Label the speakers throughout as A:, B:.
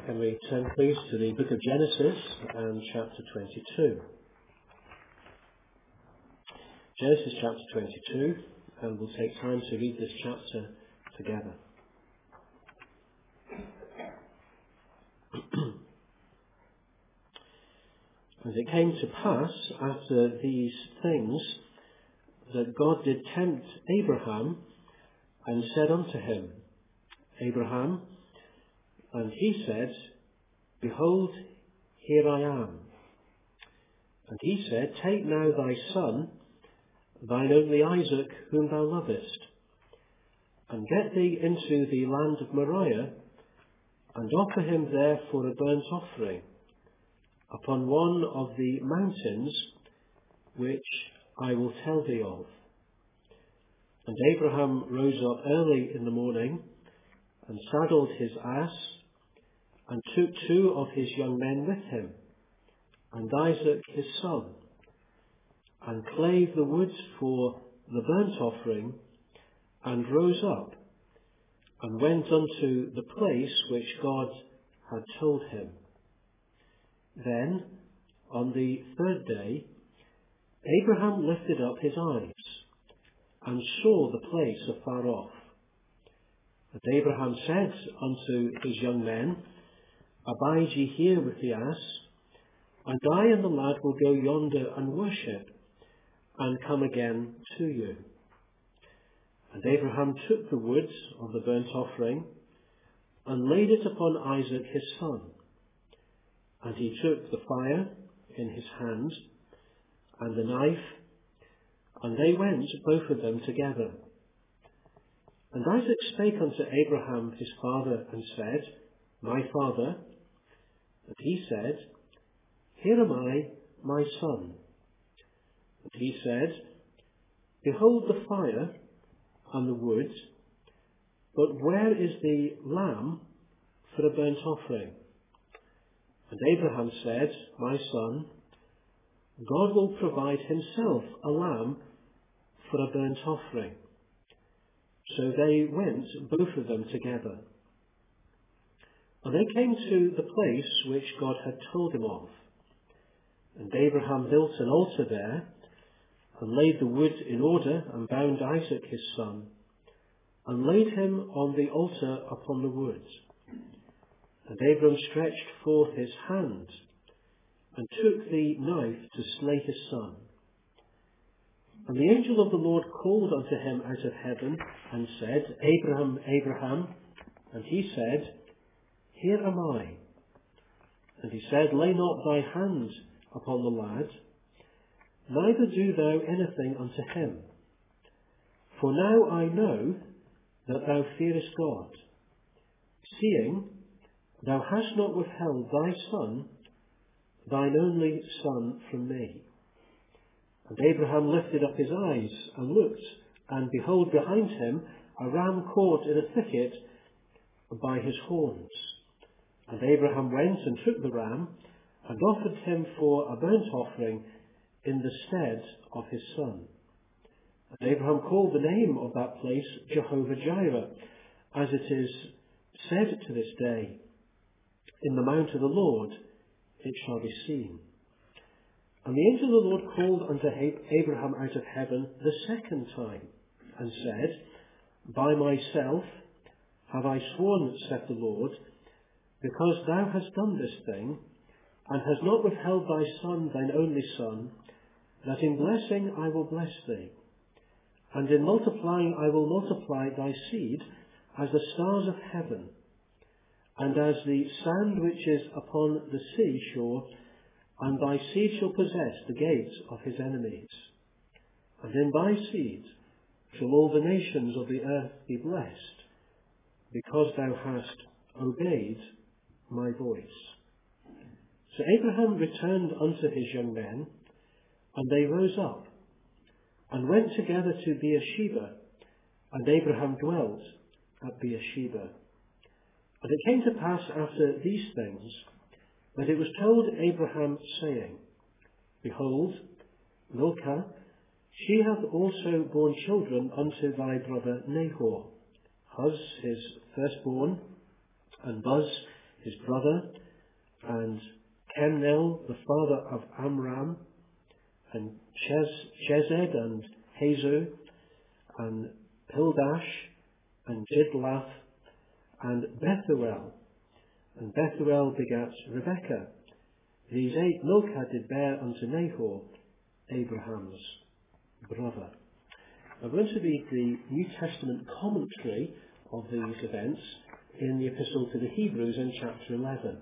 A: Can we turn please to the book of Genesis and chapter 22. Genesis chapter 22, and we'll take time to read this chapter together. And it came to pass after these things that God did tempt Abraham and said unto him, Abraham, and he said, Behold, here I am. And he said, Take now thy son, thine only Isaac, whom thou lovest, and get thee into the land of Moriah, and offer him there for a burnt offering, upon one of the mountains which I will tell thee of. And Abraham rose up early in the morning, and saddled his ass, and took 2 of his young men with him, and Isaac his son, and clave the wood for the burnt offering, and rose up, and went unto the place which God had told him. Then, on the 3rd day, Abraham lifted up his eyes, and saw the place afar off. And Abraham said unto his young men, Abide ye here with the ass, and I and the lad will go yonder and worship, and come again to you. And Abraham took the wood of the burnt offering, and laid it upon Isaac his son. And he took the fire in his hand, and the knife, and they went both of them together. And Isaac spake unto Abraham his father, and said, My father. And he said, Here am I, my son. And he said, Behold the fire and the wood, but where is the lamb for a burnt offering? And Abraham said, My son, God will provide himself a lamb for a burnt offering. So they went, both of them together. And they came to the place which God had told him of. And Abraham built an altar there, and laid the wood in order, and bound Isaac his son, and laid him on the altar upon the wood. And Abraham stretched forth his hand, and took the knife to slay his son. And the angel of the Lord called unto him out of heaven, and said, Abraham, Abraham. And he said, Here am I. And he said, Lay not thy hand upon the lad, neither do thou anything unto him. For now I know that thou fearest God, seeing thou hast not withheld thy son, thine only son, from me. And Abraham lifted up his eyes, and looked, and behold, behind him a ram caught in a thicket by his horns. And Abraham went and took the ram, and offered him for a burnt offering in the stead of his son. And Abraham called the name of that place Jehovah-Jireh, as it is said to this day, In the mount of the Lord it shall be seen. And the angel of the Lord called unto Abraham out of heaven the 2nd time, and said, By myself have I sworn, saith the Lord, because thou hast done this thing, and hast not withheld thy son, thine only son, that in blessing I will bless thee, and in multiplying I will multiply thy seed as the stars of heaven, and as the sand which is upon the sea shore, and thy seed shall possess the gates of his enemies. And in thy seed shall all the nations of the earth be blessed, because thou hast obeyed my voice. So Abraham returned unto his young men, and they rose up, and went together to Beersheba, and Abraham dwelt at Beersheba. And it came to pass after these things, that it was told Abraham, saying, Behold, Milcah, she hath also borne children unto thy brother Nahor, Huz his firstborn, and Buz his brother, and Chemnel, the father of Amram, and Chesed, and Hazu, and Pildash, and Jidlath, and Bethuel. And Bethuel begat Rebekah. These 8 Milcah did bear unto Nahor, Abraham's brother. I'm going to read the New Testament commentary of these events in the Epistle to the Hebrews in chapter 11.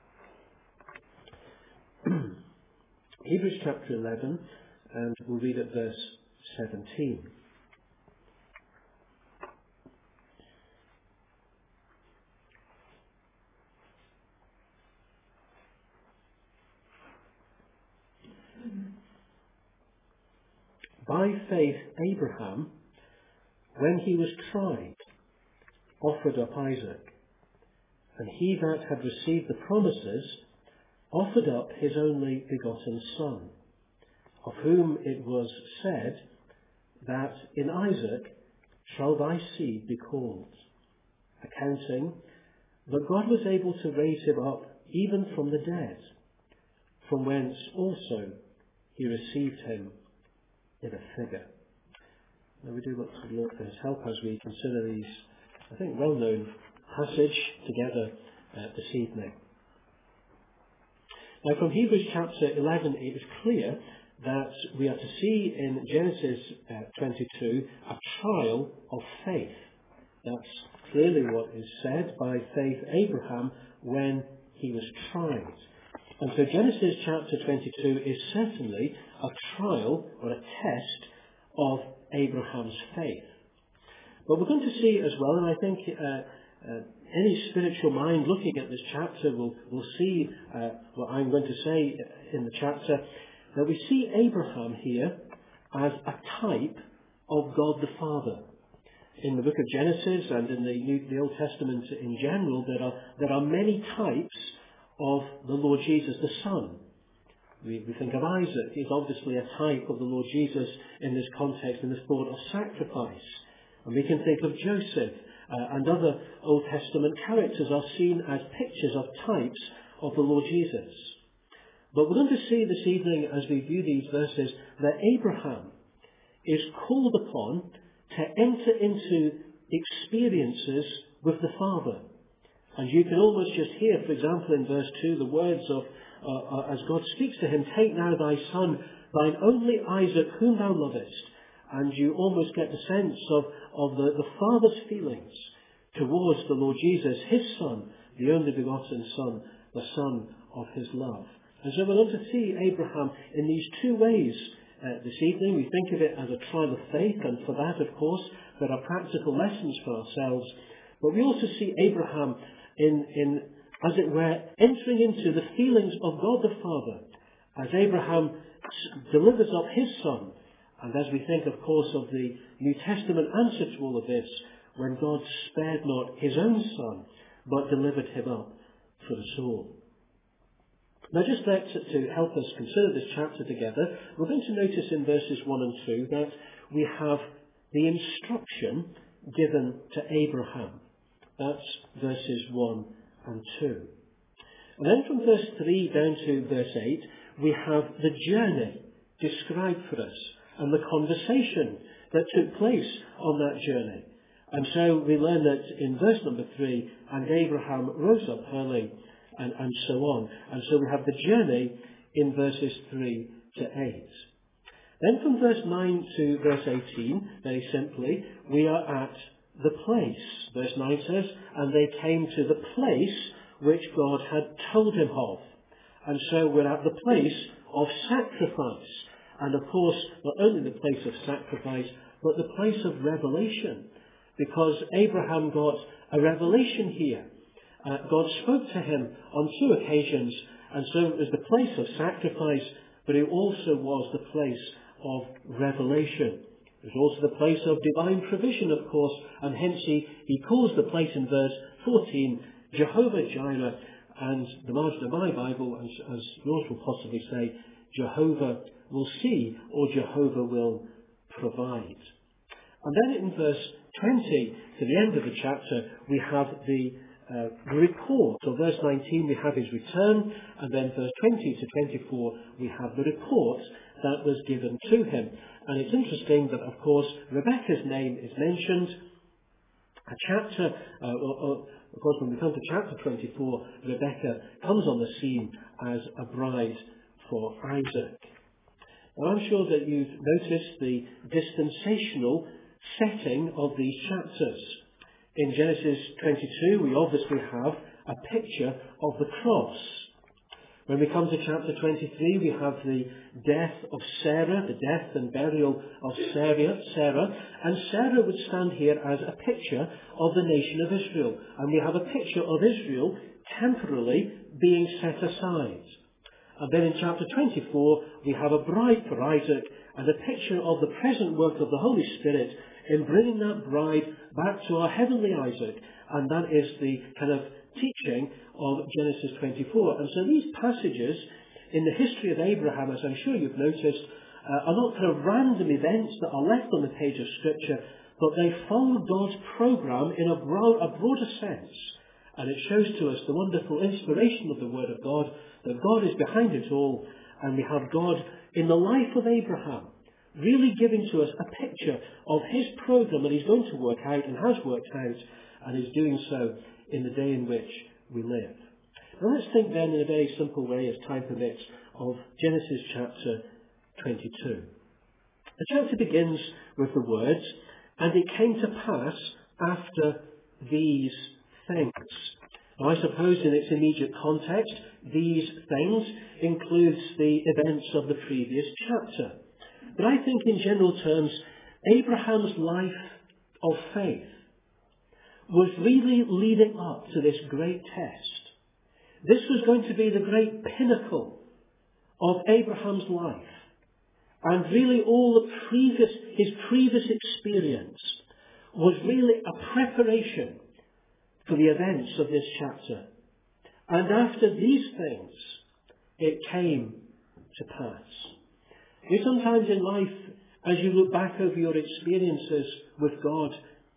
A: Hebrews chapter 11, and we'll read at verse 17. By faith Abraham, when he was tried, offered up Isaac, and he that had received the promises offered up his only begotten son, of whom it was said that in Isaac shall thy seed be called, accounting that God was able to raise him up even from the dead, from whence also he received him in a figure. Now we do look to the Lord for his help as we consider these, I think, well-known passage together this evening. Now from Hebrews chapter 11 it is clear that we are to see in Genesis 22 a trial of faith. That's clearly what is said. By faith Abraham when he was tried. And so Genesis chapter 22 is certainly a trial or a test of Abraham's faith. But we're going to see as well, and I think any spiritual mind looking at this chapter will see what I'm going to say in the chapter, that we see Abraham here as a type of God the Father. In the book of Genesis and in the Old Testament in general, there are many types of the Lord Jesus the Son. We think of Isaac. He's obviously a type of the Lord Jesus in this context, in this thought of sacrifice. And we can think of Joseph and other Old Testament characters are seen as pictures of types of the Lord Jesus. But we're going to see this evening as we view these verses that Abraham is called upon to enter into experiences with the Father. And you can almost just hear, for example, in verse 2, the words of, as God speaks to him, take now thy son, thine only Isaac, whom thou lovest. And you almost get the sense of the Father's feelings towards the Lord Jesus, his Son, the only begotten Son, the Son of his love. And so we're going to see Abraham in these two ways this evening. We think of it as a trial of faith, and for that, of course, there are practical lessons for ourselves. But we also see Abraham in, as it were, entering into the feelings of God the Father, as Abraham delivers up his son, and as we think, of course, of the New Testament answer to all of this, when God spared not his own son, but delivered him up for us all. Now, just to help us consider this chapter together, we're going to notice in verses 1 and 2 that we have the instruction given to Abraham. That's verses 1 and 2. And then from verse 3 down to verse 8, we have the journey described for us and the conversation that took place on that journey. And so we learn that in verse number 3, and Abraham rose up early, and so on. And so we have the journey in verses 3 to 8. Then from verse 9 to verse 18, very simply, we are at the place. Verse 9 says, and they came to the place which God had told him of. And so we're at the place of sacrifice. And of course, not only the place of sacrifice, but the place of revelation. Because Abraham got a revelation here. God spoke to him on 2 occasions, and so it was the place of sacrifice, but it also was the place of revelation. It was also the place of divine provision, of course, and hence he calls the place in verse 14 Jehovah Jireh, and the margin of my Bible, as yours will possibly say, Jehovah will see, or Jehovah will provide. And then in verse 20, to the end of the chapter, we have the the report. So verse 19 we have his return, and then verse 20 to 24 we have the report that was given to him. And it's interesting that, of course, Rebekah's name is mentioned. Of course, when we come to chapter 24, Rebekah comes on the scene as a bride for Isaac. Now, I'm sure that you've noticed the dispensational setting of these chapters. In Genesis 22, we obviously have a picture of the cross. When we come to chapter 23, we have the death of Sarah, the death and burial of Sarah, and Sarah would stand here as a picture of the nation of Israel. And we have a picture of Israel temporarily being set aside. And then in chapter 24, we have a bride for Isaac and a picture of the present work of the Holy Spirit in bringing that bride back to our heavenly Isaac. And that is the kind of teaching of Genesis 24. And so these passages in the history of Abraham, as I'm sure you've noticed, are not kind of random events that are left on the page of Scripture, but they follow God's program in a broader sense. And it shows to us the wonderful inspiration of the Word of God, that God is behind it all, and we have God in the life of Abraham, really giving to us a picture of his program that he's going to work out and has worked out, and is doing so in the day in which we live. Now let's think then in a very simple way, as time permits, of Genesis chapter 22. The chapter begins with the words, "And it came to pass after these things." Now I suppose in its immediate context, these things includes the events of the previous chapter. But I think in general terms, Abraham's life of faith was really leading up to this great test. This was going to be the great pinnacle of Abraham's life. And really all his previous experience was really a preparation for the events of this chapter. And after these things, it came to pass. Sometimes in life, as you look back over your experiences with God,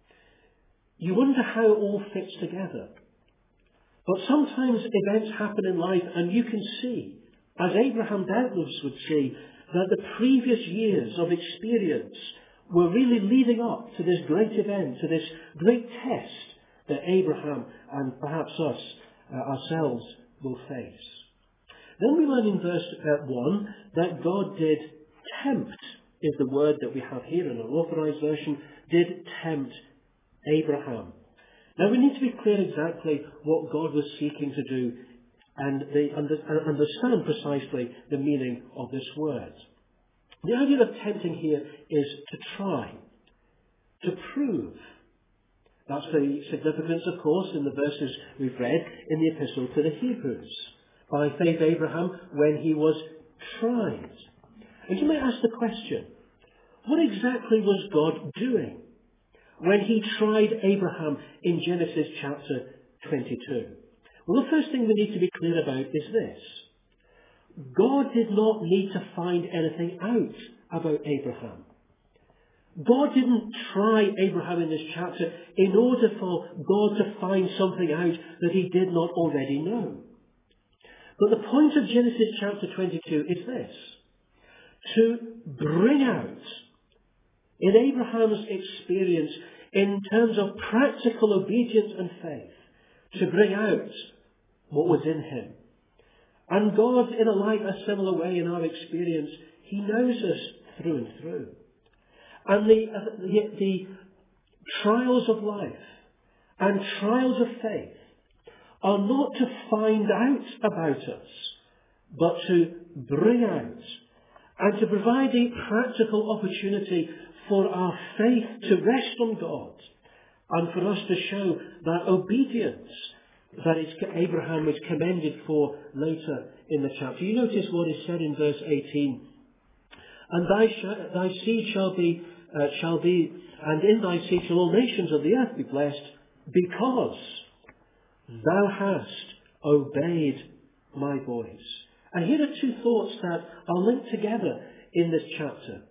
A: you wonder how it all fits together. But sometimes events happen in life and you can see, as Abraham doubtless would see, that the previous years of experience were really leading up to this great event, to this great test that Abraham and perhaps us ourselves will face. Then we learn in verse 1 that God did tempt, is the word that we have here in our Authorized Version, did tempt Abraham. Now we need to be clear exactly what God was seeking to do and understand precisely the meaning of this word. The idea of tempting here is to try, to prove. That's the significance, of course, in the verses we've read in the Epistle to the Hebrews. By faith Abraham, when he was tried. And you may ask the question, what exactly was God doing when he tried Abraham in Genesis chapter 22? Well, the first thing we need to be clear about is this. God did not need to find anything out about Abraham. God didn't try Abraham in this chapter in order for God to find something out that he did not already know. But the point of Genesis chapter 22 is this: to bring out, in Abraham's experience, in terms of practical obedience and faith, to bring out what was in him. And God, in a similar way in our experience, he knows us through and through. And the trials of life and trials of faith are not to find out about us, but to bring out and to provide a practical opportunity for our faith to rest on God and for us to show that obedience that Abraham was commended for later in the chapter. You notice what is said in verse 18. And thy seed shall be, and in thy seed shall all nations of the earth be blessed, because thou hast obeyed my voice. And here are two thoughts that are linked together in this chapter.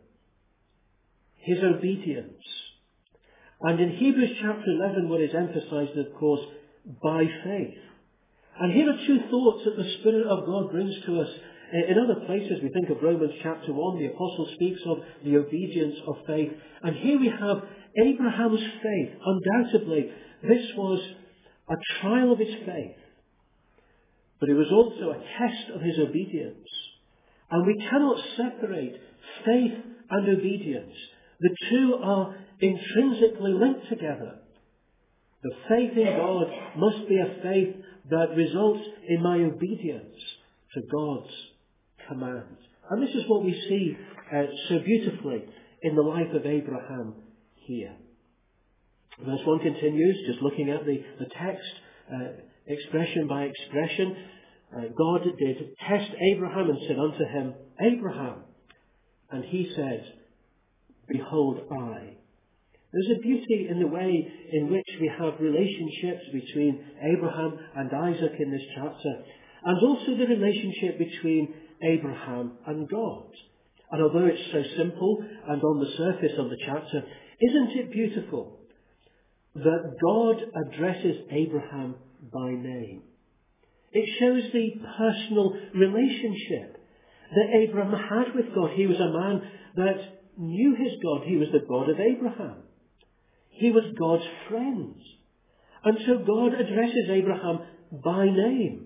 A: His obedience. And in Hebrews chapter 11, what is emphasized, of course, by faith. And here are two thoughts that the Spirit of God brings to us. In other places, we think of Romans chapter 1, the apostle speaks of the obedience of faith. And here we have Abraham's faith. Undoubtedly, this was a trial of his faith. But it was also a test of his obedience. And we cannot separate faith and obedience. The two are intrinsically linked together. The faith in God must be a faith that results in my obedience to God's command. And this is what we see so beautifully in the life of Abraham here. Verse 1 continues, just looking at the text, expression by expression. God did test Abraham and said unto him, Abraham. And he said, Behold, I. There's a beauty in the way in which we have relationships between Abraham and Isaac in this chapter, and also the relationship between Abraham and God. And although it's so simple and on the surface of the chapter, isn't it beautiful that God addresses Abraham by name? It shows the personal relationship that Abraham had with God. He was a man that knew his God. He was the God of Abraham. He was God's friend. And so God addresses Abraham by name.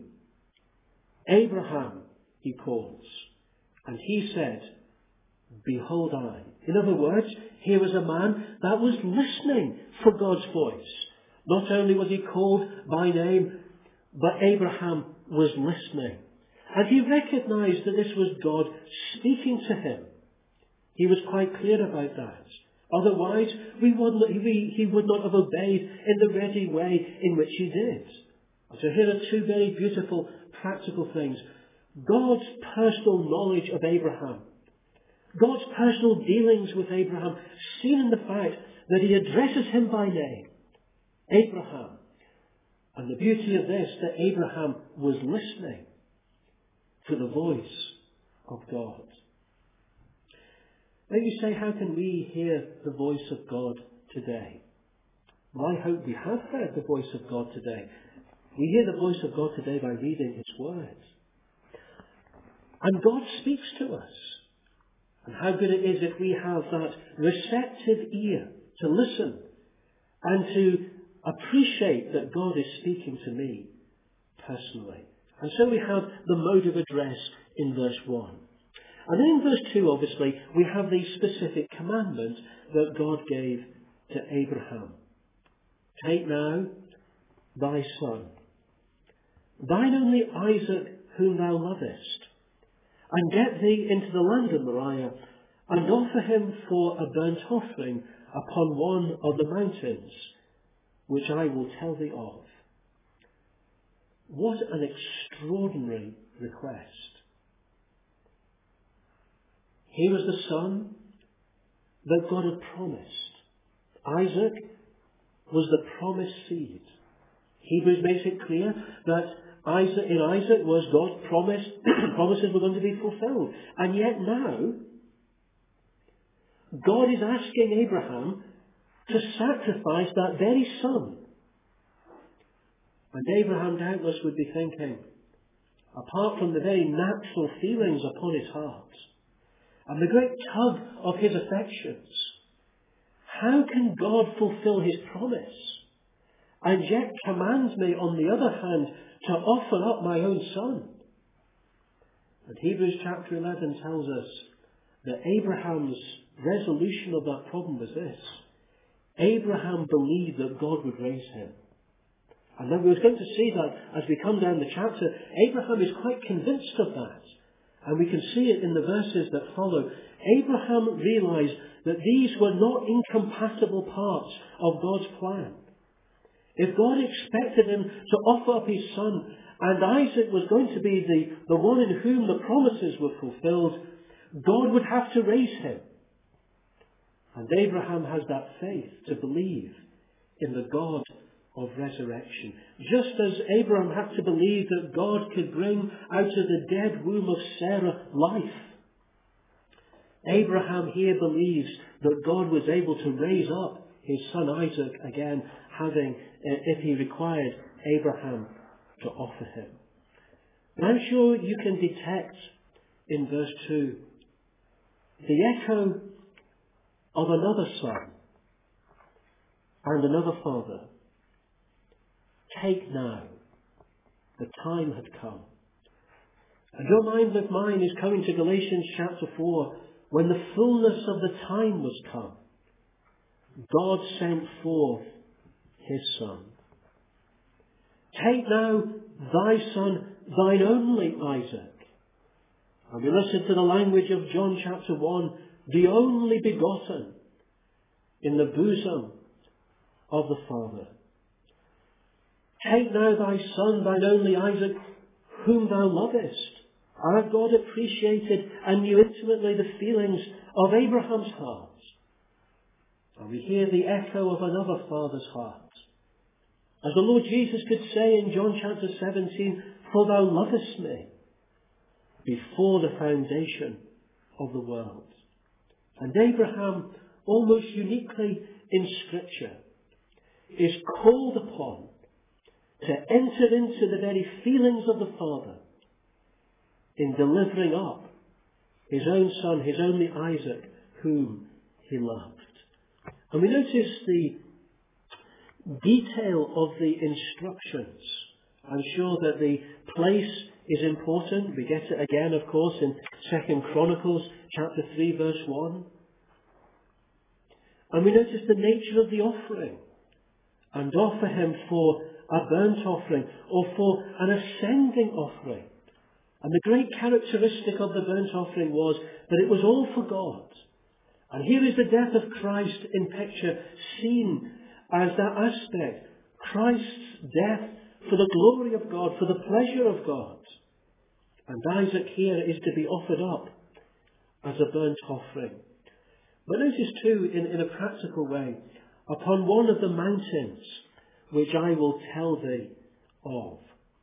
A: Abraham, he calls. And he said, Behold, I. In other words, here was a man that was listening for God's voice. Not only was he called by name, but Abraham was listening. And he recognized that this was God speaking to him. He was quite clear about that. Otherwise, he would not have obeyed in the ready way in which he did. So here are two very beautiful practical things. God's personal knowledge of Abraham. God's personal dealings with Abraham, seen in the fact that he addresses him by name. Abraham. And the beauty of this, that Abraham was listening to the voice of God. Now you say, how can we hear the voice of God today? Well, I hope we have heard the voice of God today. We hear the voice of God today by reading his words. And God speaks to us. And how good it is if we have that receptive ear to listen and to appreciate that God is speaking to me personally. And so we have the mode of address in verse 1. And then in verse 2, obviously, we have the specific commandment that God gave to Abraham. Take now thy son, thine only Isaac, whom thou lovest, and get thee into the land of Moriah, and offer him for a burnt offering upon one of the mountains, which I will tell thee of. What an extraordinary request. He was the son that God had promised. Isaac was the promised seed. Hebrews makes it clear that in Isaac was God's promise. Promises were going to be fulfilled. And yet now, God is asking Abraham to sacrifice that very son. And Abraham doubtless would be thinking, apart from the very natural feelings upon his heart, and the great tug of his affections, how can God fulfill his promise and yet command me, on the other hand, to offer up my own son? And Hebrews chapter 11 tells us that Abraham's resolution of that problem was this. Abraham believed that God would raise him. And then we're going to see that as we come down the chapter. Abraham is quite convinced of that. And we can see it in the verses that follow. Abraham realized that these were not incompatible parts of God's plan. If God expected him to offer up his son, and Isaac was going to be the one in whom the promises were fulfilled, God would have to raise him. And Abraham has that faith to believe in the God of resurrection. Just as Abraham had to believe that God could bring out of the dead womb of Sarah life, Abraham here believes that God was able to raise up his son Isaac again, having, if he required, Abraham to offer him. And I'm sure you can detect in verse 2 the echo of another son and another father. Take now, the time had come. And your mind with mine is coming to Galatians chapter 4, when the fullness of the time was come. God sent forth his Son. Take now thy son, thine only Isaac. And we listen to the language of John chapter 1, the only begotten in the bosom of the Father. Take now thy son, thine only Isaac, whom thou lovest. Our God appreciated and knew intimately the feelings of Abraham's heart. And we hear the echo of another father's heart. As the Lord Jesus could say in John chapter 17, for thou lovest me before the foundation of the world. And Abraham, almost uniquely in Scripture, is called upon to enter into the very feelings of the Father in delivering up his own son, his only Isaac, whom he loved. And we notice the detail of the instructions. I'm sure that the place is important. We get it again, of course, in 2 Chronicles chapter 3, verse 1. And we notice the nature of the offering. And offer him for a burnt offering or for an ascending offering. And the great characteristic of the burnt offering was that it was all for God. And here is the death of Christ in picture, seen as that aspect. Christ's death for the glory of God, for the pleasure of God. And Isaac here is to be offered up as a burnt offering. But notice too, in a practical way, upon one of the mountains which I will tell thee of.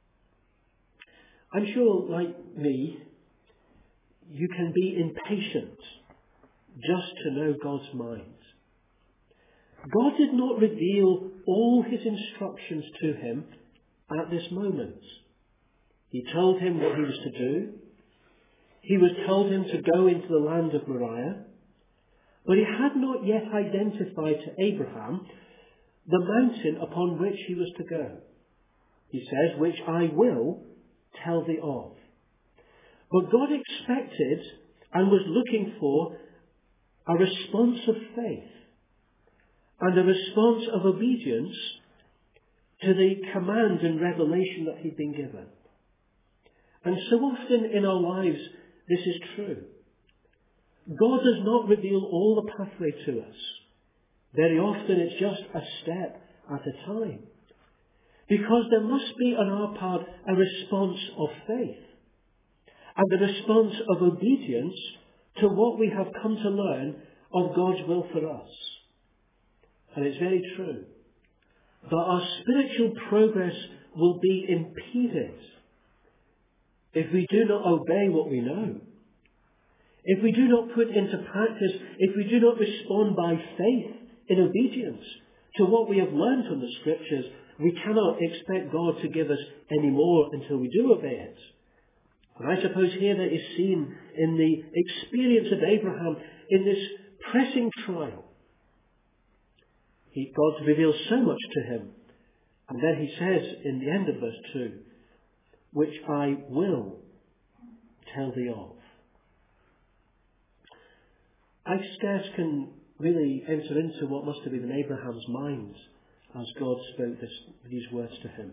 A: I'm sure, like me, you can be impatient just to know God's mind. God did not reveal all his instructions to him at this moment. He told him what he was to do. He was told him to go into the land of Moriah. But he had not yet identified to Abraham the mountain upon which he was to go. He says, which I will tell thee of. But God expected and was looking for a response of faith and a response of obedience to the command and revelation that he'd been given. And so often in our lives this is true. God does not reveal all the pathway to us. Very often it's just a step at a time. Because there must be on our part a response of faith and a response of obedience to what we have come to learn of God's will for us. And it's very true that our spiritual progress will be impeded if we do not obey what we know. If we do not put into practice, if we do not respond by faith in obedience to what we have learned from the Scriptures, we cannot expect God to give us any more until we do obey it. And I suppose here that is seen in the experience of Abraham in this pressing trial. God reveals so much to him. And then he says in the end of verse 2, which I will tell thee of. I scarce can really enter into what must have been in Abraham's mind as God spoke these words to him.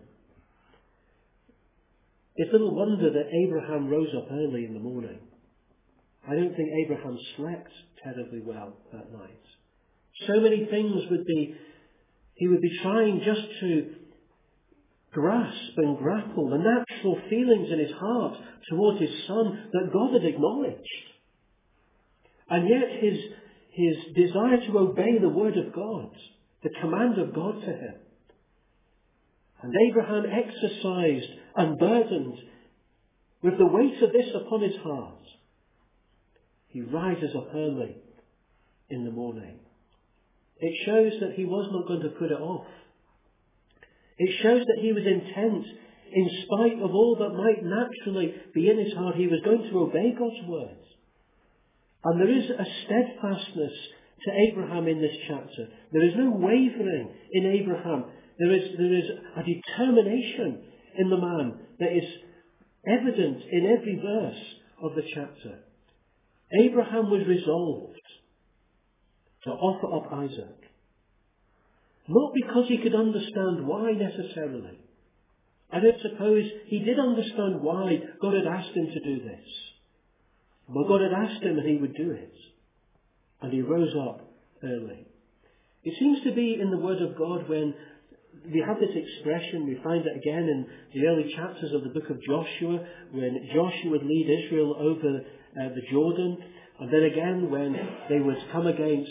A: It's little wonder that Abraham rose up early in the morning. I don't think Abraham slept terribly well that night. So many things he would be trying just to grasp and grapple the natural feelings in his heart towards his son that God had acknowledged. And yet his desire to obey the word of God, the command of God to him. And Abraham, exercised and burdened with the weight of this upon his heart, he rises up early in the morning. It shows that he was not going to put it off. It shows that he was intent, in spite of all that might naturally be in his heart, he was going to obey God's word. And there is a steadfastness to Abraham in this chapter. There is no wavering in Abraham. There is a determination in the man that is evident in every verse of the chapter. Abraham was resolved to offer up Isaac. Not because he could understand why necessarily. I don't suppose he did understand why God had asked him to do this. But God had asked him and he would do it. And he rose up early. It seems to be in the Word of God when we have this expression, we find it again in the early chapters of the book of Joshua, when Joshua would lead Israel over the Jordan, and then again when they would come against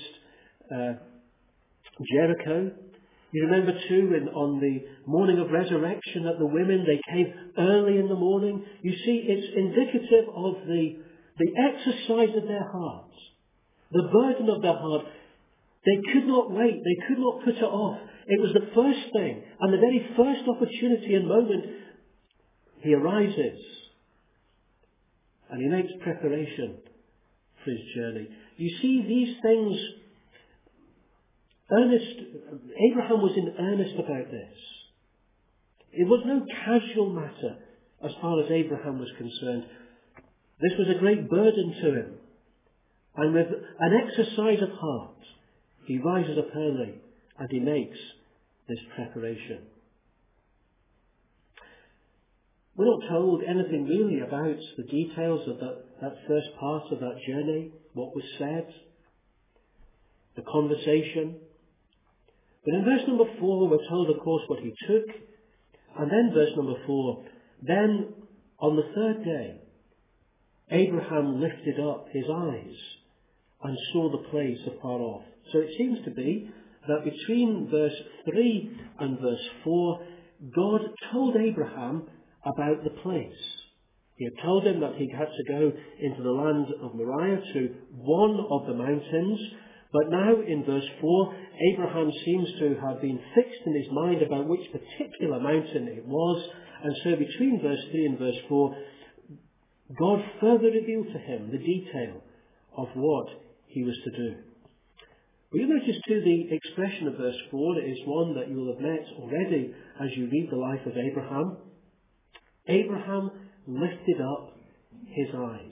A: Jericho. You remember too on the morning of resurrection that the women, they came early in the morning. You see, it's indicative of the exercise of their hearts, the burden of their heart. They could not wait. They could not put it off. It was the first thing, and the very first opportunity and moment, he arises and he makes preparation for his journey. You see, these things, Abraham was in earnest about this. It was no casual matter as far as Abraham was concerned. This was a great burden to him. And with an exercise of heart, he rises up early and he makes this preparation. We're not told anything really about the details of that first part of that journey, what was said, the conversation. But in verse number 4, we're told, of course, what he took. And then verse number 4, then on the third day, Abraham lifted up his eyes and saw the place afar off. So it seems to be that between verse 3 and verse 4, God told Abraham about the place. He had told him that he had to go into the land of Moriah, to one of the mountains. But now in verse 4, Abraham seems to have been fixed in his mind about which particular mountain it was. And so between verse 3 and verse 4, God further revealed to him the detail of what he was to do. Well, you notice too the expression of verse 4 is one that you will have met already as you read the life of Abraham. Abraham lifted up his eyes.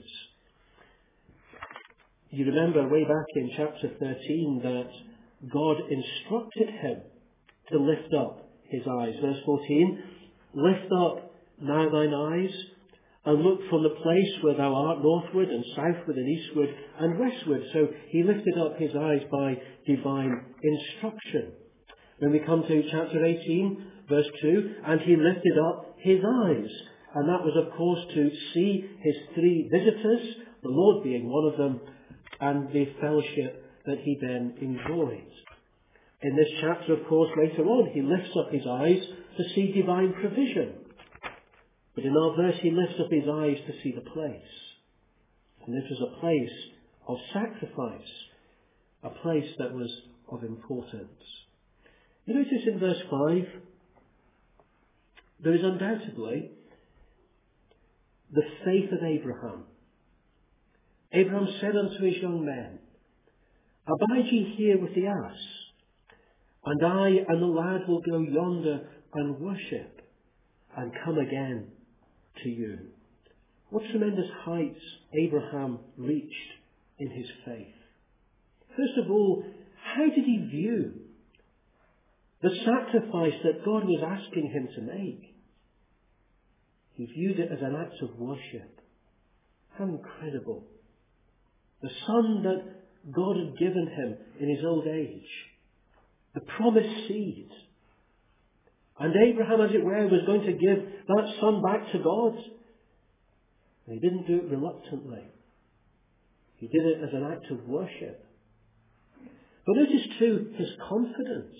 A: You remember way back in chapter 13 that God instructed him to lift up his eyes. Verse 14, lift up now thine eyes and look from the place where thou art northward and southward and eastward and westward. So he lifted up his eyes by divine instruction. When we come to chapter 18, verse 2, and he lifted up his eyes. And that was, of course, to see his three visitors, the Lord being one of them, and the fellowship that he then enjoyed. In this chapter, of course, later on, he lifts up his eyes to see divine provision. But in our verse, he lifts up his eyes to see the place. And this was a place of sacrifice, a place that was of importance. You notice in verse 5, there is undoubtedly the faith of Abraham. Abraham said unto his young men, abide ye here with the ass, and I and the lad will go yonder and worship, and come again to you. What tremendous heights Abraham reached in his faith. First of all, how did he view the sacrifice that God was asking him to make? He viewed it as an act of worship. How incredible. The son that God had given him in his old age. The promised seed. And Abraham, as it were, was going to give that son back to God. And he didn't do it reluctantly. He did it as an act of worship. But notice too his confidence.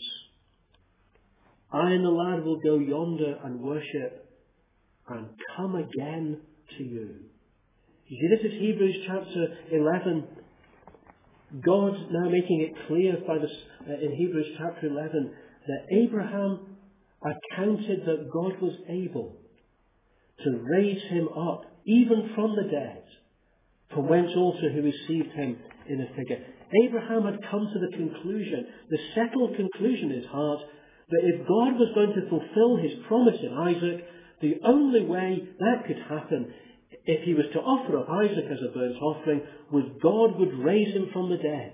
A: I and the lad will go yonder and worship and come again to you. You see, this is Hebrews chapter 11. God now making it clear in Hebrews chapter 11 that Abraham accounted that God was able to raise him up, even from the dead, from whence also he received him in a figure. Abraham had come to the conclusion, the settled conclusion in his heart, that if God was going to fulfill his promise in Isaac, the only way that could happen, if he was to offer up Isaac as a burnt offering, was God would raise him from the dead.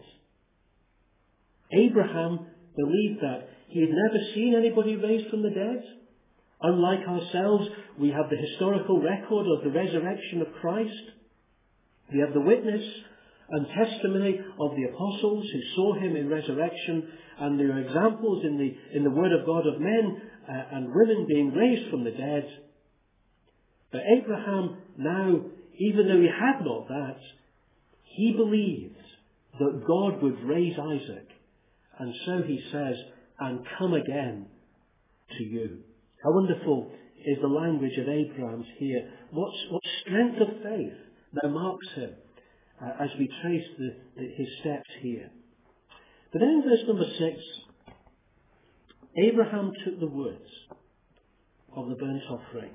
A: Abraham believed that. He had never seen anybody raised from the dead. Unlike ourselves, we have the historical record of the resurrection of Christ. We have the witness and testimony of the apostles who saw him in resurrection, and there are examples in the Word of God of men and women being raised from the dead. But Abraham now, even though he had not that, he believed that God would raise Isaac. And so he says, and come again to you. How wonderful is the language of Abraham's here. What strength of faith that marks him as we trace his steps here. But then in verse number 6, Abraham took the wood of the burnt offering,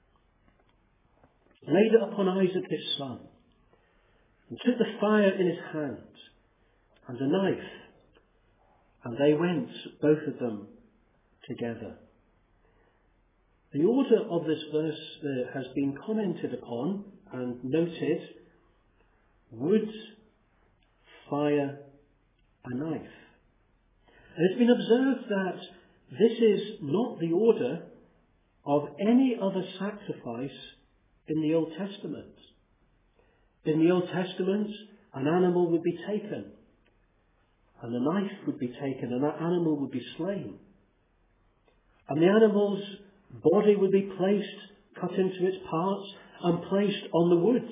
A: laid it upon Isaac his son, and took the fire in his hand and a knife, and they went, both of them, together. The order of this verse has been commented upon and noted: wood, fire, a knife. And it's been observed that this is not the order of any other sacrifice in the Old Testament. In the Old Testament, an animal would be taken, and a knife would be taken, and that animal would be slain. And the animal's body would be placed, cut into its parts, and placed on the wood.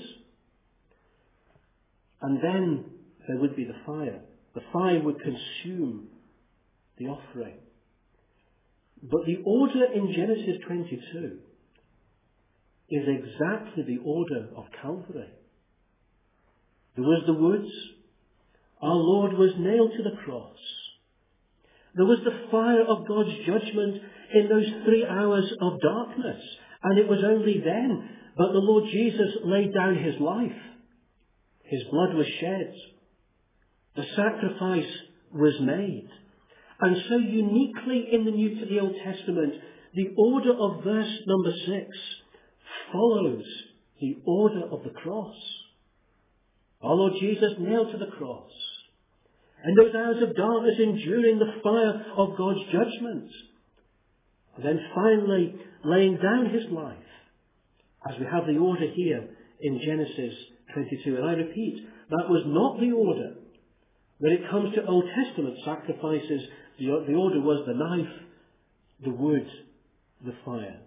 A: And then there would be the fire. The fire would consume the offering. But the order in Genesis 22 is exactly the order of Calvary. There was the wood. Our Lord was nailed to the cross. There was the fire of God's judgment in those 3 hours of darkness. And it was only then that the Lord Jesus laid down his life. His blood was shed. The sacrifice was made. And so uniquely in the Old Testament, the order of verse number 6 follows the order of the cross. Our Lord Jesus nailed to the cross. And those hours of darkness enduring the fire of God's judgment. And then finally laying down his life, as we have the order here in Genesis 22. And I repeat, that was not the order. When it comes to Old Testament sacrifices, the order was the knife, the wood, the fire.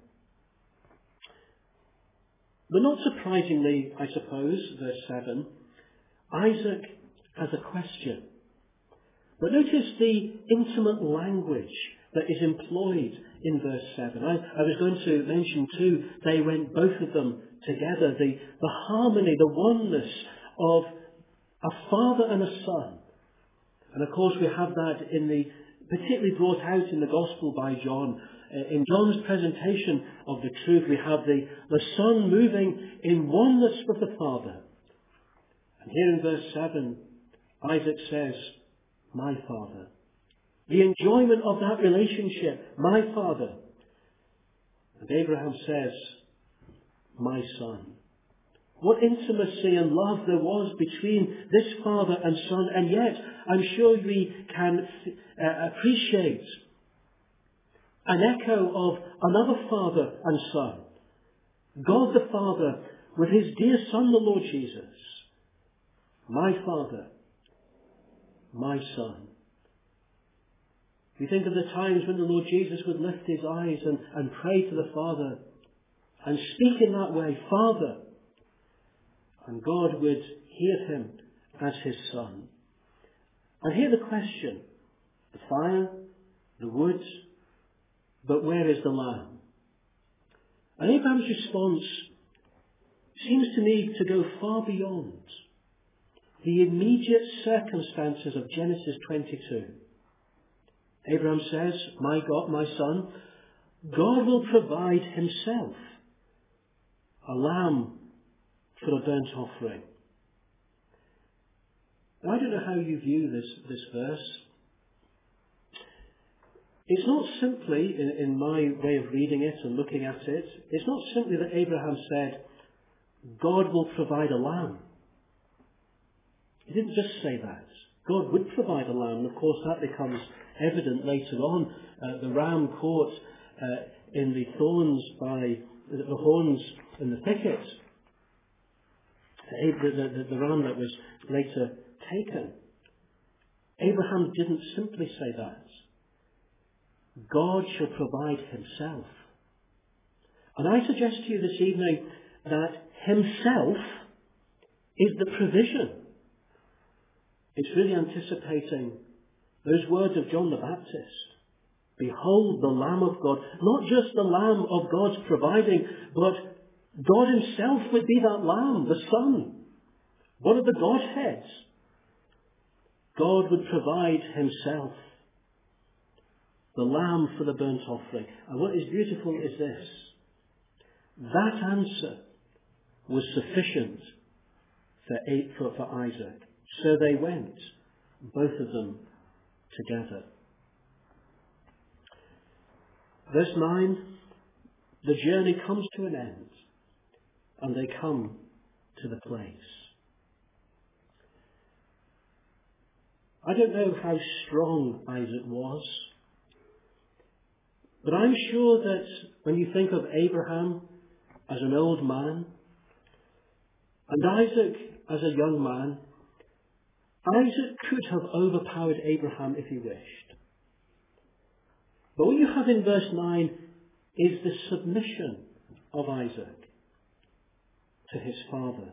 A: But not surprisingly, I suppose, verse 7, Isaac has a question. But notice the intimate language that is employed in verse 7. I was going to mention too, they went both of them together. The harmony, the oneness of a father and a son. And of course we have that particularly brought out in the Gospel by John. In John's presentation of the truth, we have the Son moving in oneness with the Father. And here in verse 7, Isaac says, my Father. The enjoyment of that relationship, my Father. And Abraham says, my Son. What intimacy and love there was between this father and son, and yet I'm sure we can appreciate an echo of another father and son. God the Father with his dear Son, the Lord Jesus. My Father, my Son. We think of the times when the Lord Jesus would lift his eyes and pray to the Father and speak in that way, Father. And God would hear him as his Son. And here the question, the fire, the wood, but where is the lamb? And Abraham's response seems to me to go far beyond the immediate circumstances of Genesis 22. Abraham says, my God, my son, God will provide himself a lamb for a burnt offering. Now, I don't know how you view this verse. It's not simply, in my way of reading it and looking at it, it's not simply that Abraham said, God will provide a lamb. He didn't just say that. God would provide a lamb. Of course, that becomes evident later on. The ram caught in the thorns by the horns in the thicket. The ram that was later taken. Abraham didn't simply say that. God shall provide himself. And I suggest to you this evening that himself is the provision. It's really anticipating those words of John the Baptist. Behold the Lamb of God. Not just the Lamb of God's providing, but God himself would be that Lamb, the Son. One of the Godheads. God would provide himself. The Lamb for the burnt offering. And what is beautiful is this. That answer was sufficient for Isaac. So they went, both of them together. Verse 9, the journey comes to an end, and they come to the place. I don't know how strong Isaac was, but I'm sure that when you think of Abraham as an old man, and Isaac as a young man, Isaac could have overpowered Abraham if he wished. But what you have in verse 9 is the submission of Isaac to his father.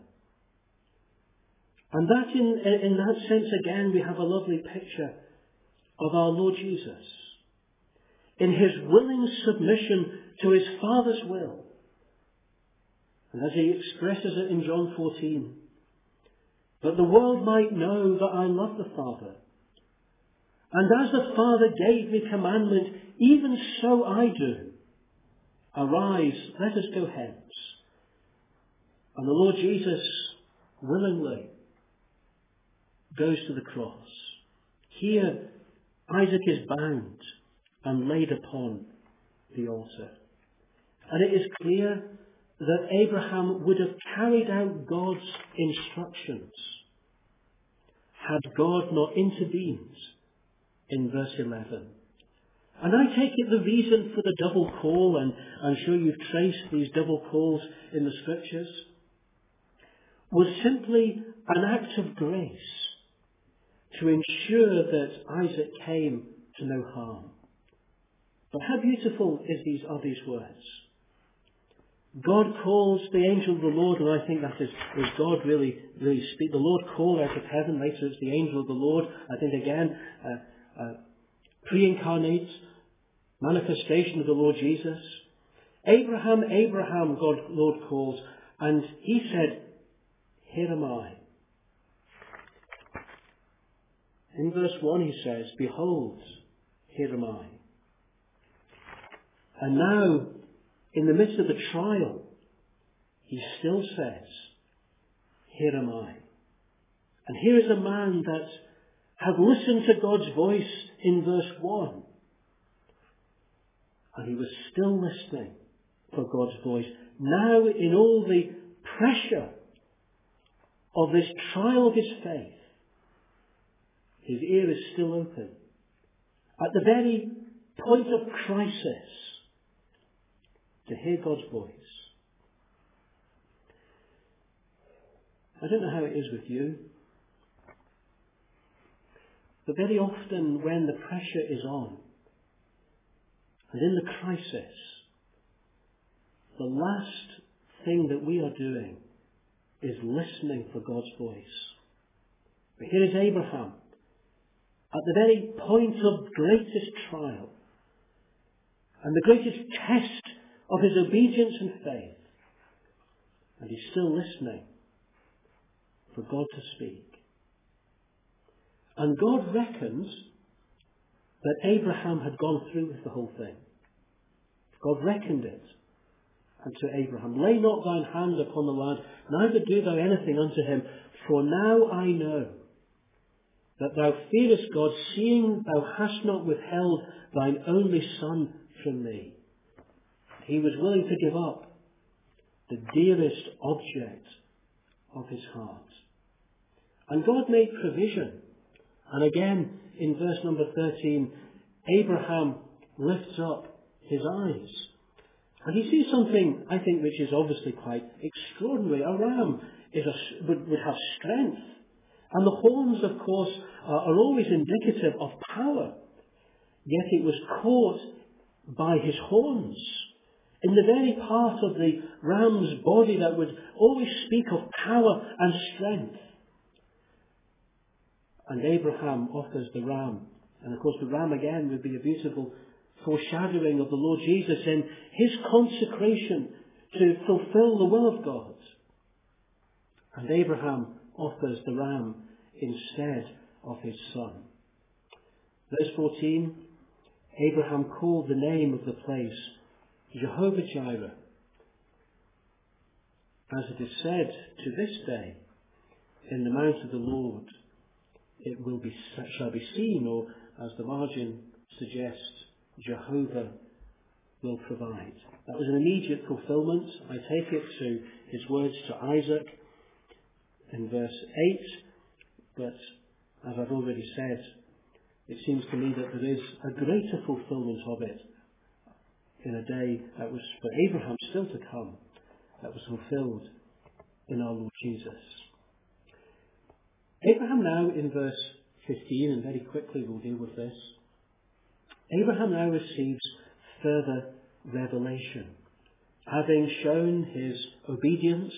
A: And that in that sense again we have a lovely picture of our Lord Jesus. In his willing submission to his Father's will. And as he expresses it in John 14, that the world might know that I love the Father. And as the Father gave me commandment, even so I do. Arise, let us go hence. And the Lord Jesus willingly goes to the cross. Here, Isaac is bound and laid upon the altar. And it is clear that Abraham would have carried out God's instructions had God not intervened in verse 11. And I take it the reason for the double call, and I'm sure you've traced these double calls in the scriptures, was simply an act of grace to ensure that Isaac came to no harm. But how beautiful are these words? God calls the angel of the Lord, and I think that is God really speak. The Lord called out of heaven, later it's the angel of the Lord. I think again, pre-incarnate manifestation of the Lord Jesus. Abraham, Abraham, Lord calls, and he said, here am I. In verse 1 he says, behold, here am I. And now, in the midst of the trial, he still says, here am I. And here is a man that had listened to God's voice in verse 1. And he was still listening for God's voice. Now, in all the pressure of this trial of his faith, his ear is still open. At the very point of crisis, to hear God's voice. I don't know how it is with you, but very often when the pressure is on, and in the crisis, the last thing that we are doing is listening for God's voice. But here is Abraham, at the very point of greatest trial, and the greatest test of his obedience and faith. And he's still listening for God to speak. And God reckons that Abraham had gone through with the whole thing. God reckoned it unto Abraham. Lay not thine hand upon the lad, neither do thou anything unto him. For now I know that thou fearest God, seeing thou hast not withheld thine only son from me. He was willing to give up the dearest object of his heart. And God made provision. And again, in verse number 13, Abraham lifts up his eyes. And he sees something, I think, which is obviously quite extraordinary. A ram would have strength. And the horns, of course, are always indicative of power. Yet it was caught by his horns, in the very part of the ram's body that would always speak of power and strength. And Abraham offers the ram. And of course the ram again would be a beautiful foreshadowing of the Lord Jesus in his consecration to fulfill the will of God. And Abraham offers the ram instead of his son. Verse 14, Abraham called the name of the place Jehovah Jireh. As it is said to this day, in the mount of the Lord it shall be seen, or as the margin suggests, Jehovah will provide. That was an immediate fulfillment. I take it to his words to Isaac in verse 8, but as I've already said, it seems to me that there is a greater fulfillment of it in a day that was for Abraham still to come, that was fulfilled in our Lord Jesus. Abraham now in verse 15, and very quickly we'll deal with this, Abraham now receives further revelation. Having shown his obedience,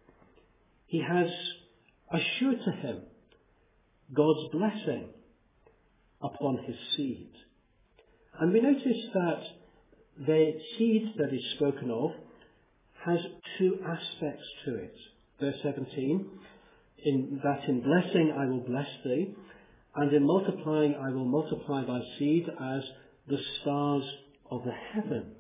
A: he has assured to him God's blessing upon his seed. And we notice that the seed that is spoken of has two aspects to it. Verse 17, in blessing I will bless thee, and in multiplying I will multiply thy seed as the stars of the heaven,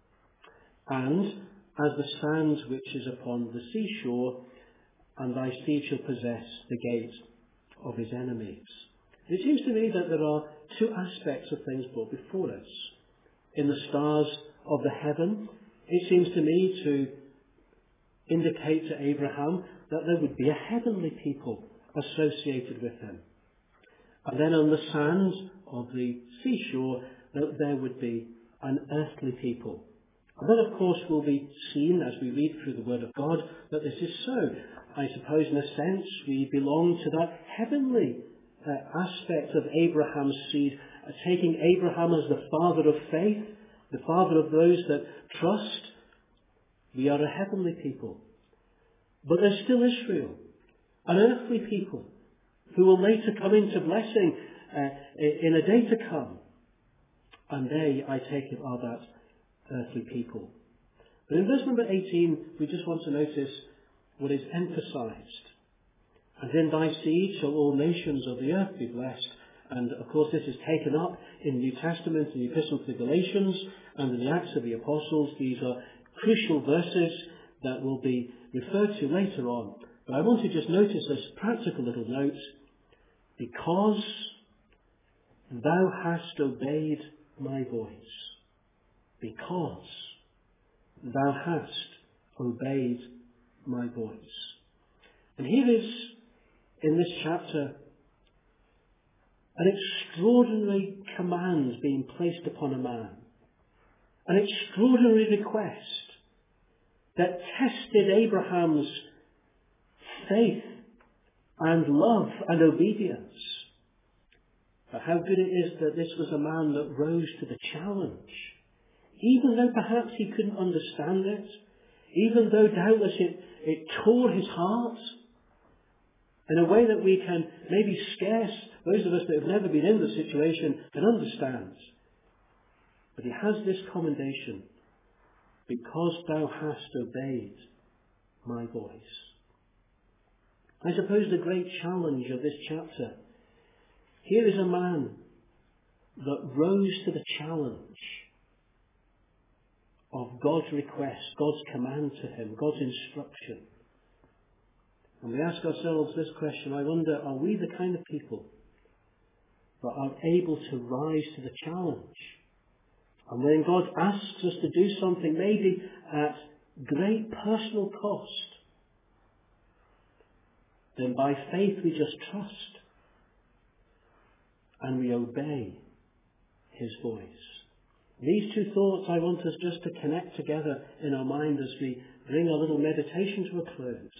A: and as the sand which is upon the seashore, and thy seed shall possess the gate of his enemies. It seems to me that there are two aspects of things brought before us. In the stars of the heaven, it seems to me to indicate to Abraham that there would be a heavenly people associated with him. And then on the sand of the seashore, that there would be an earthly people. And that, of course, will be seen as we read through the Word of God that this is so. I suppose, in a sense, we belong to that heavenly aspect of Abraham's seed, taking Abraham as the father of faith, the father of those that trust. We are a heavenly people. But there's still Israel, an earthly people, who will later come into blessing in a day to come. And they, I take it, are that earthly people. But in verse number 18, we just want to notice what is emphasized. And in thy seed shall all nations of the earth be blessed. And of course this is taken up in the New Testament, in the Epistle to Galatians, and in the Acts of the Apostles. These are crucial verses that will be referred to later on. But I want to just notice this practical little note. Because thou hast obeyed my voice. Because thou hast obeyed my voice. And here is, in this chapter, an extraordinary command being placed upon a man. An extraordinary request that tested Abraham's faith and love and obedience. But how good it is that this was a man that rose to the challenge. Even though perhaps he couldn't understand it, even though doubtless it tore his heart, in a way that we can maybe scarce, those of us that have never been in the situation, can understand. But he has this commendation, because thou hast obeyed my voice. I suppose the great challenge of this chapter, here is a man that rose to the challenge God's request, God's command to him, God's instruction. And we ask ourselves this question, I wonder, are we the kind of people that are able to rise to the challenge? And when God asks us to do something, maybe at great personal cost, then by faith we just trust and we obey his voice. These two thoughts I want us just to connect together in our mind as we bring our little meditation to a close.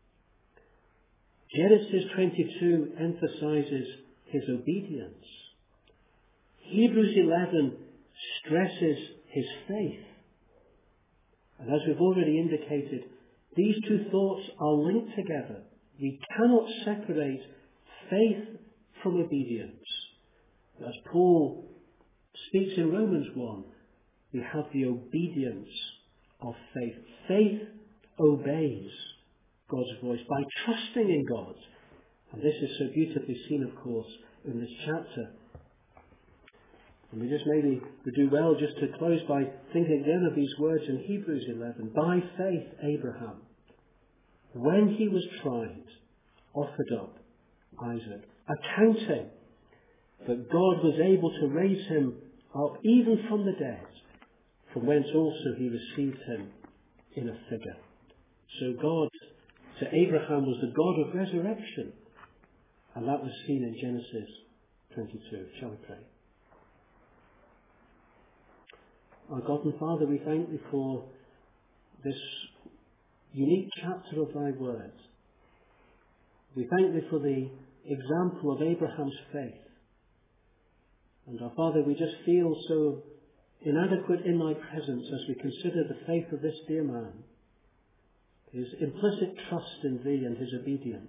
A: Genesis 22 emphasizes his obedience. Hebrews 11 stresses his faith. And as we've already indicated, these two thoughts are linked together. We cannot separate faith from obedience. As Paul speaks in Romans 1, we have the obedience of faith. Faith obeys God's voice by trusting in God. And this is so beautifully seen, of course, in this chapter. And we do well just to close by thinking again of these words in Hebrews 11. By faith, Abraham, when he was tried, offered up Isaac, accounting that God was able to raise him up even from the dead, from whence also he received him in a figure. So God to Abraham was the God of resurrection, and that was seen in Genesis 22. Shall we pray? Our God and Father, we thank thee for this unique chapter of thy word. We thank thee for the example of Abraham's faith. And our Father, we just feel so inadequate in thy presence as we consider the faith of this dear man, his implicit trust in thee and his obedience.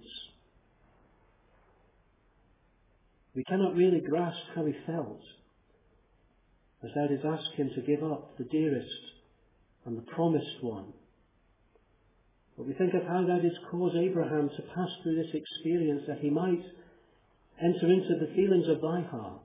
A: We cannot really grasp how he felt as thou didst ask him to give up the dearest and the promised one. But we think of how thou didst cause Abraham to pass through this experience that he might enter into the feelings of thy heart.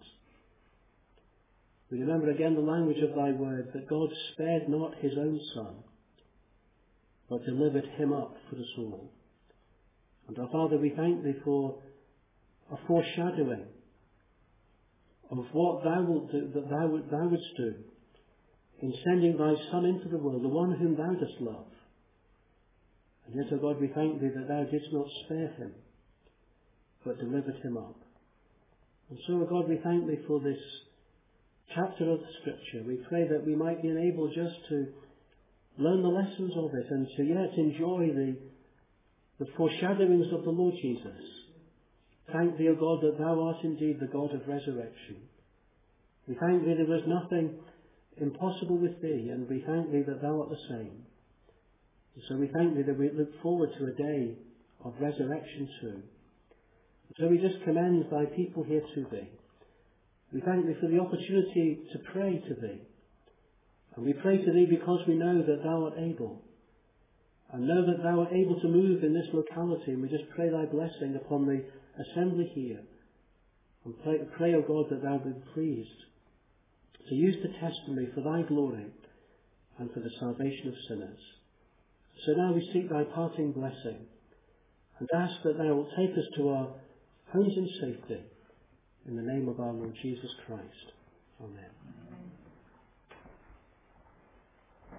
A: We remember again the language of thy word, that God spared not his own son, but delivered him up for us all. And our Father, we thank thee for a foreshadowing of what thou wouldst do in sending thy Son into the world, the one whom thou dost love. And yet, O God, we thank thee that thou didst not spare him, but delivered him up. And so, O God, we thank thee for this chapter of the Scripture. We pray that we might be enabled just to learn the lessons of it and to yet enjoy the foreshadowings of the Lord Jesus. Thank thee, O God, that thou art indeed the God of resurrection. We thank thee there is nothing impossible with thee, and we thank thee that thou art the same. And so we thank thee that we look forward to a day of resurrection too. And so we just commend thy people here to thee. We thank thee for the opportunity to pray to thee. And we pray to thee because we know that thou art able. And know that thou art able to move in this locality. And we just pray thy blessing upon the assembly here. And pray, O God, that thou be pleased to use the testimony for thy glory and for the salvation of sinners. So now we seek thy parting blessing and ask that thou wilt take us to our homes in safety. In the name of our Lord Jesus Christ. Amen.